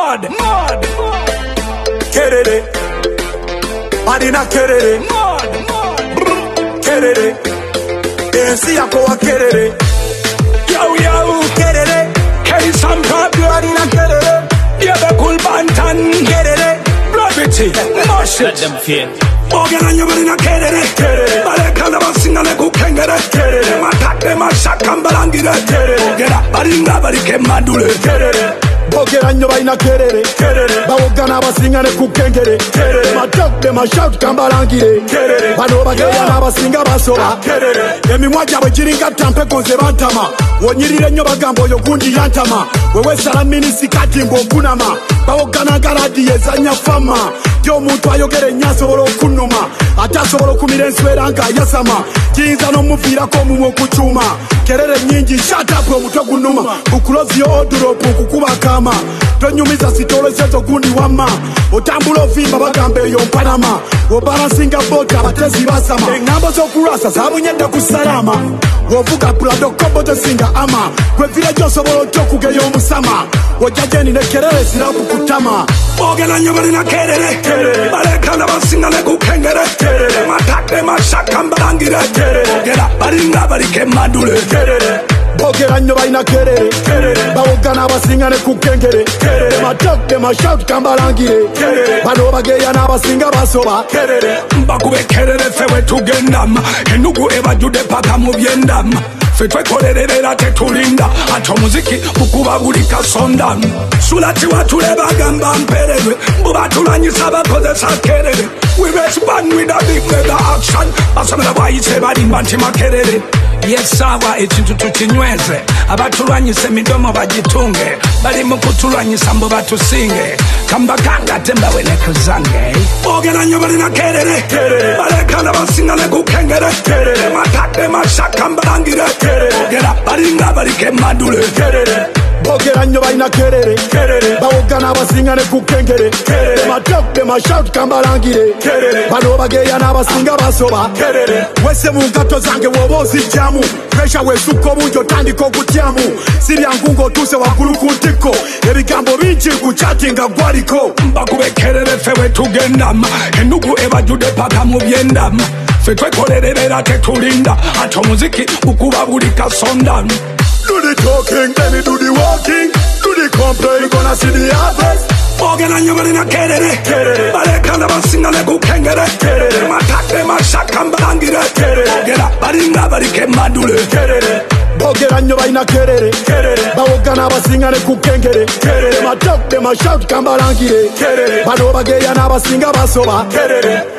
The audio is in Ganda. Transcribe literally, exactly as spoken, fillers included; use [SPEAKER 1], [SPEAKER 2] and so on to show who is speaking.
[SPEAKER 1] mad, mad.
[SPEAKER 2] Kerere, Adina kerere,
[SPEAKER 1] Mad, mad.
[SPEAKER 2] kerere. Ensi yako wa kerere,
[SPEAKER 1] Yo, yo.
[SPEAKER 2] kerere.
[SPEAKER 1] Case and problem.
[SPEAKER 2] Adina kerere,
[SPEAKER 1] Yeah, the cool bantan.
[SPEAKER 2] kerere.
[SPEAKER 1] Gravity. Mash
[SPEAKER 3] Let
[SPEAKER 1] it.
[SPEAKER 3] them feel.
[SPEAKER 1] Ogena nyobarina kerere.
[SPEAKER 2] Kerere.
[SPEAKER 1] Balekanda basingane kukengere.
[SPEAKER 2] Kerere.
[SPEAKER 1] Matate mashaka mbalangire.
[SPEAKER 2] Kerere.
[SPEAKER 1] Ogena baringa barike madule.
[SPEAKER 2] Kerere.
[SPEAKER 4] Bogera nnyo balina kerere
[SPEAKER 2] Kerere.
[SPEAKER 4] bawogana abasingane ku kengere
[SPEAKER 2] Kerere.
[SPEAKER 4] matokde mashautu kambalangire
[SPEAKER 2] Kerere.
[SPEAKER 4] bano bageya n'abasinga basoba
[SPEAKER 2] Kerere.
[SPEAKER 4] emimwa gyabwe giringa tampeko ze bantama wonyirire nnyo bagamba oyo gundi yantama wewesala minisikati ng'okunama bawogana garadi ezanya fama gy'omuntu ayogera ennyo asobola okunuma ate asobola okumira enswera ng'ayasama giyinza n'omuviirako omumwa okukyuma kerere nnyingi shatapu omutwe gunuma bukuloziyo oduropu okukubakama tonyumiza sitolezezo gundi wama otambula ovimba bagamba eyo mpanama obalansinga bota abatezi basama eŋŋambo z'okulwasa zabunyedde ku salama wovuga pulado kobo tesinga ama gwevira gy'osobola otya okugeya omusama ojja jeni ne kerere ziraku kutama
[SPEAKER 1] Ogena nyobarina kerere.
[SPEAKER 2] Kerere.
[SPEAKER 1] Balekanda basingane kukengere.
[SPEAKER 2] Kerere.
[SPEAKER 1] Matate mashaka mbalangire. Ogena baringa barike madule.
[SPEAKER 2] Kerere.
[SPEAKER 4] bogera nnyo balina kerere
[SPEAKER 2] Kerere.
[SPEAKER 4] bawogana abasingane ku kengere
[SPEAKER 2] Kerere.
[SPEAKER 4] matokde mashautu kambalangire
[SPEAKER 2] Kerere.
[SPEAKER 4] bano bageya n'abasinga basoba
[SPEAKER 2] Kerere.
[SPEAKER 1] Mbakube kerere fewe tugendam. Enugu ebajude paka mu byendam. Fe twekolerera tetulinda. Ate omuziki bukuba buli kasonda. Sulati watule bagamba mperere. Bubatulanyisa bakozesa kerere. We respond with a big mega action. Basomera bwayise balimba nti makerere. Yes sawa ekintu tukinyweze. Abatulwanyisa emidomo bagitunge. Bali mu kutulwanyisa mbo batusinge. Kambakanga tembawe ne kuzange. Ogena nnyo balina kerere.
[SPEAKER 2] Kerere.
[SPEAKER 1] Balekana basingane kukengere.
[SPEAKER 2] Kerere.
[SPEAKER 1] Matate mashaka mbalangire. Ogena baringa barike madule.
[SPEAKER 2] Kerere.
[SPEAKER 4] bogera nnyo balina kerere
[SPEAKER 2] Kerere.
[SPEAKER 4] bawogana abasingane ku kengere
[SPEAKER 2] Kerere.
[SPEAKER 4] matokde mashautu kambalangire
[SPEAKER 2] Kerere.
[SPEAKER 4] bano bageya n'abasinga basoba
[SPEAKER 2] Kerere.
[SPEAKER 4] wese mu nkato zange woba ozijjamu presha wesukka obungi otandika okutyamu siryangu ng'otuuse waggulu ku ntikko ebigambo bingi nkukyati nga gwaliko
[SPEAKER 1] Mbakube kerere fewe tugendam. Enugu ebajude paka mu byendam. Fe twekolerera tetulinda. Ate omuziki bukuba buli kasonda.
[SPEAKER 4] do the talking baby do the walking do the complain you gonna see the harvest
[SPEAKER 1] Ogena nnyo balina kerere.
[SPEAKER 2] Kerere.
[SPEAKER 1] Balekana basingane kukengere.
[SPEAKER 2] Kerere.
[SPEAKER 1] Matate mashaka mbalangire.
[SPEAKER 2] Kerere.
[SPEAKER 1] Ogena baringa barike madule.
[SPEAKER 2] Kerere.
[SPEAKER 4] bogera nnyo balina kerere
[SPEAKER 2] Kerere.
[SPEAKER 4] bawogana abasingane ku kengere
[SPEAKER 2] Kerere.
[SPEAKER 4] matokde mashautu kambalangire
[SPEAKER 2] Kerere.
[SPEAKER 4] bano bageya n'abasinga basoba
[SPEAKER 2] Kerere.